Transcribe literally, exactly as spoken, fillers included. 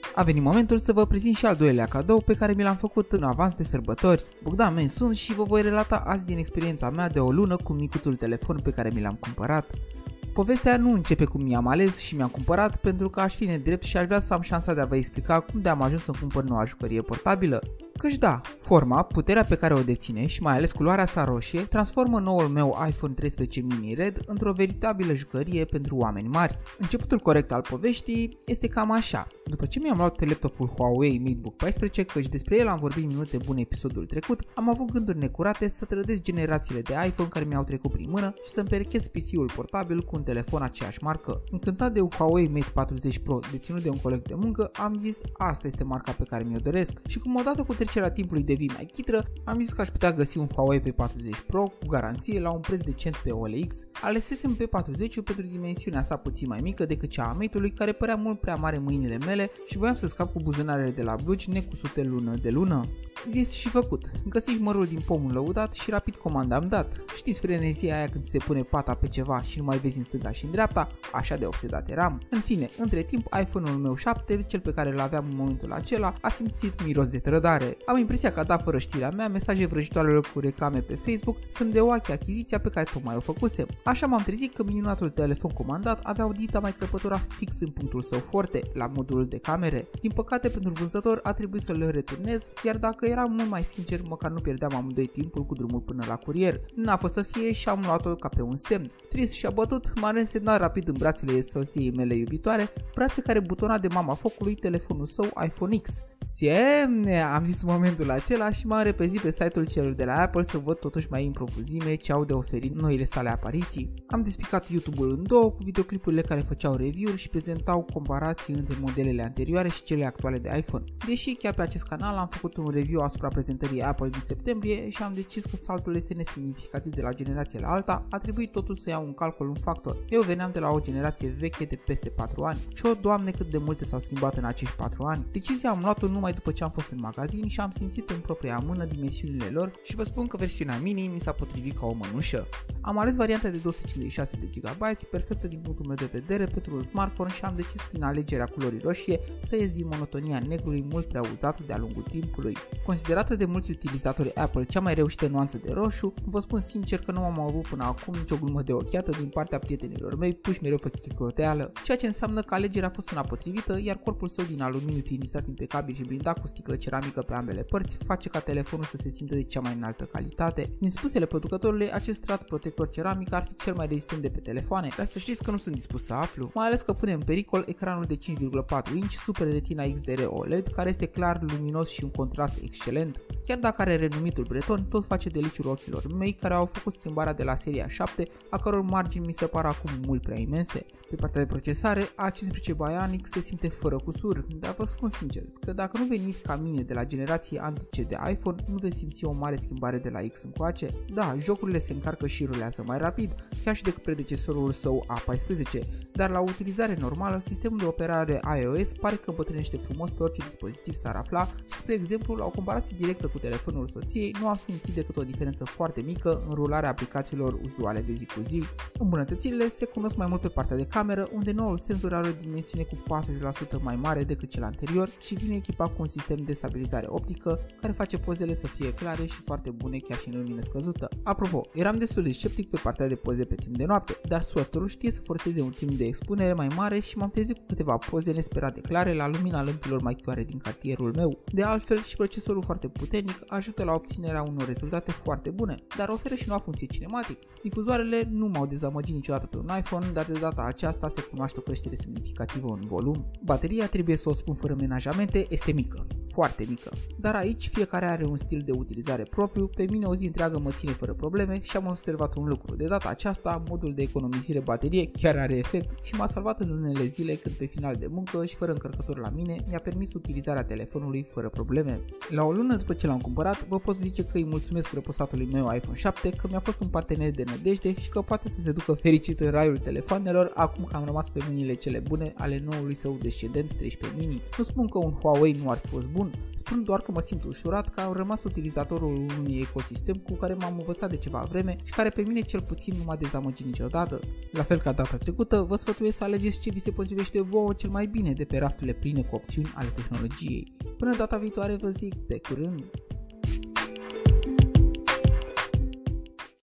A venit momentul să vă prezint și al doilea cadou pe care mi l-am făcut în avans de sărbători. Bogdan Men sunt și vă voi relata azi din experiența mea de o lună cu micuțul telefon pe care mi l-am cumpărat. Povestea nu începe cum mi-am ales și mi-am cumpărat, pentru că aș fi nedrept și aș vrea să am șansa de a vă explica cum de am ajuns să cumpăr noua jucărie portabilă. Căci da, forma, puterea pe care o deține și mai ales culoarea sa roșie transformă noul meu iPhone treisprezece mini Red într-o veritabilă jucărie pentru oameni mari. Începutul corect al poveștii este cam așa. După ce mi-am luat laptopul Huawei MateBook paisprezece, căci despre el am vorbit minute bune episodul trecut, am avut gânduri necurate să trădesc generațiile de iPhone care mi-au trecut prin mână și să împerechez P C-ul portabil cu un telefon aceeași marcă. Încântat de Huawei Mate patruzeci Pro deținut de un coleg de muncă, am zis asta este marca pe care mi-o doresc și cum odată cu trecerea timpului devii mai chitră, am zis că aș putea găsi un Huawei P patruzeci Pro cu garanție la un preț decent pe O L X. Alesesem P patruzeci pentru dimensiunea sa puțin mai mică decât cea a Mate-ului, care părea mult prea mare în mâinile mele și voiam să scap cu buzunarele de la blugi necusute lună de lună. Zis și făcut. Găsiți mărul din pomul lăudat și rapid comanda am dat. Știți frenezia aia când se pune pata pe ceva și nu mai vezi în stânga și în dreapta? Așa de obsedat eram. În fine, între timp iPhone-ul meu șapte, cel pe care îl aveam în momentul acela, a simțit miros de trădare. Am impresia că a dat fără știrea mea mesaje vrăjitoare cu reclame pe Facebook să-mi deoache achiziția pe care tocmai o făcusem. Așa m-am trezit că minunatul telefon comandat avea o dita mai crăpătura fix în punctul său forte, la modulul de camere. Din păcate pentru vânzător a trebuit să le returnez, iar dacă eram mult mai sincer, măcar nu pierdeam amândoi timpul cu drumul până la curier. N-a fost să fie și am luat-o ca pe un semn. Trist și abătut, m-am resemnat rapid în brațele soției mele iubitoare, brațe care butona de mama focului telefonul său iPhone X. Semne, am zis în momentul acela și m-am repezit pe site-ul celor de la Apple să văd totuși mai în profuzime ce au de oferit noile sale apariții. Am despicat YouTube-ul în două cu videoclipurile care făceau review-uri și prezentau comparații între modelele anterioare și cele actuale de iPhone. Deși chiar pe acest canal am făcut un review asupra prezentării Apple din septembrie și am decis că saltul este nesemnificativ de la generație la alta, a trebuit totuși să iau în calcul un factor. Eu veneam de la o generație veche de peste patru ani și o doamne cât de multe s-au schimbat în acești patru ani. Decizia am luat-o numai după ce am fost în magazin și am simțit în propria mână dimensiunile lor și vă spun că versiunea mini mi s-a potrivit ca o mănușă. Am ales varianta de două sute cincizeci și șase de gigabyte, perfectă din punctul meu de vedere pentru un smartphone și am decis prin alegerea culorii roșie să ies din monotonia negrului mult prea uzat de-a lungul timpului. Considerată de mulți utilizatori Apple cea mai reușită nuanță de roșu, vă spun sincer că nu am avut până acum nicio glumă de ochiată din partea prietenilor mei puși mereu pe chicoteală, ceea ce înseamnă că alegerea a fost una potrivită, iar corpul său din aluminiu finisat impecabil și blindat cu sticlă ceramică pe ambele părți face ca telefonul să se simtă de cea mai înaltă calitate. Din spusele producătorului, acest strat protector ceramic ar fi cel mai rezistent de pe telefoane, dar să știți că nu sunt dispus să aflu, mai ales că pune în pericol ecranul de cinci virgulă patru inch Super Retina X D R O L E D, care este clar, luminos și un contrast excelent. Chiar dacă are renumitul breton, tot face deliciul ochilor mei care au făcut schimbarea de la seria șapte, a căror margini mi se par acum mult prea imense. Pe partea de procesare, A cincisprezece Bionic se simte fără cusur, dar vă spun sincer că dacă nu veniți ca mine de la generații antice de iPhone, nu veți simți o mare schimbare de la X încoace. Da, jocurile se încarcă și rulează mai rapid, chiar și decât predecesorul său A paisprezece, dar la utilizare normală, sistemul de operare iOS pare că îmbătrânește frumos pe orice dispozitiv s-ar afla și, spre exemplu, la o comparație directă cu telefonul soției, nu am simțit decât o diferență foarte mică în rularea aplicațiilor uzuale de zi cu zi. Îmbunătățirile se cunosc mai mult pe partea de cameră, unde noul senzor are o dimensiune cu patruzeci la sută mai mare decât cel anterior și vine echipat cu un sistem de stabilizare optică care face pozele să fie clare și foarte bune chiar și în lumină scăzută. Apropo, eram destul de sceptic pe partea de poze pe timp de noapte, dar software-ul știe să forțeze un timp de expunere mai mare și m-am trezit cu câteva poze nesperate clare la lumina lămpilor mai chioare din cartierul meu. De altfel, și procesorul foarte puternic ajută la obținerea unor rezultate foarte bune, dar oferă și noua funcție cinematic. Difuzoarele nu m-au dezamăgit niciodată pe un iPhone, dar de data aceasta se cunoaște o creștere semnificativă în volum. Bateria, trebuie să o spun fără menajamente, este mică, foarte mică, dar aici fiecare are un stil de utilizare propriu. Pe mine o zi întreagă mă ține fără probleme și am observat un lucru. De data aceasta, modul de economisire baterie chiar are efect și m-a salvat în unele zile când pe final de muncă și fără încărcător la mine mi-a permis utilizarea telefonului fără probleme. La o lună după ce l-am cumpărat, vă pot zice că îi mulțumesc răposatului meu iPhone șapte că mi-a fost un partener de nădejde și că poate să se ducă fericit în raiul telefoanelor acum că am rămas pe mâinile cele bune ale noului său descendent treisprezece mini. Nu spun că un Huawei nu ar fi fost bun, spun doar doar că mă simt ușurat că am rămas utilizatorul unui ecosistem cu care m-am învățat de ceva vreme și care pe mine cel puțin nu m-a dezamăgit niciodată. La fel ca data trecută, vă sfătuiesc să alegeți ce vi se potrivește vouă cel mai bine de pe rafturile pline cu opțiuni ale tehnologiei. Până data viitoare vă zic, pe curând!